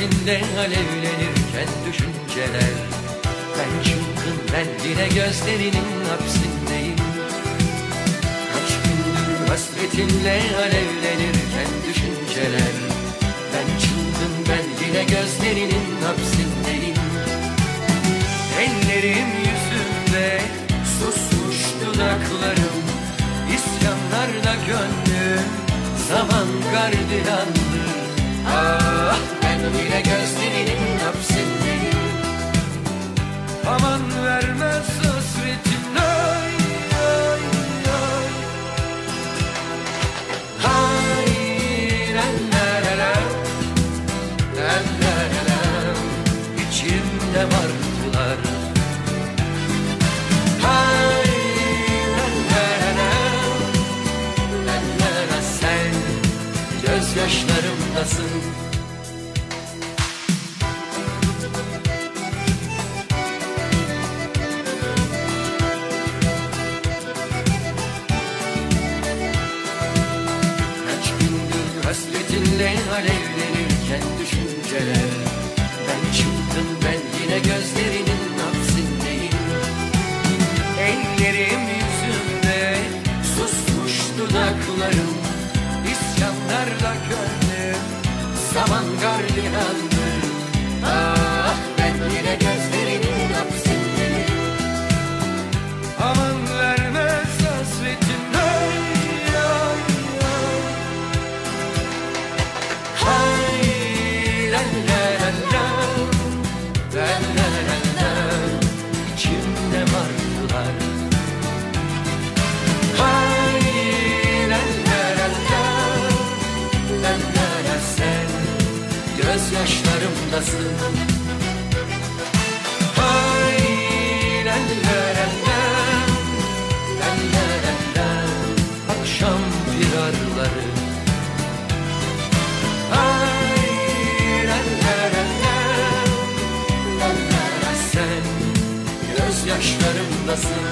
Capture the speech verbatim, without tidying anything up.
hasretinle alevlenirken düşünceler. Ben çılgın, ben yine gözlerinin hapsindeyim. Kaç gündür hasretinle alevlenirken düşünceler. Ben çılgın, ben yine gözlerinin hapsindeyim. Ellerim yüzümde, susmuş dudaklarım, İsyanlarla gönlüm, zaman gardiyandır. Ah, ben yine gözlerinin hapsindeyim. Aman vermez hasretin, ay ay ay. Hay la la la la, la la la la. İçimde vardılar. Hay la la la la, la la la. Sen gözyaşlarımdasın. Hasretinle alevlenirken düşünceler. Ben çılgın, ben yine gözlerinin hapsindeyim. Ellerim yüzümde, susmuş dudaklarım, İsyanlarla gönlüm, zaman gardiyandır. Ah, ben yine gözlerinin hapsindeyim. Aman vermez hasretin, ay ay ay. Hay la la la la, la la la la. İçimde vardılar. Hay la la la la, la la la. Sen gözyaşlarımdasın. Hay la la la la, la la la la. Akşam firarları. Ay la la la la, la la la. Sen gözyaşlarımdasın.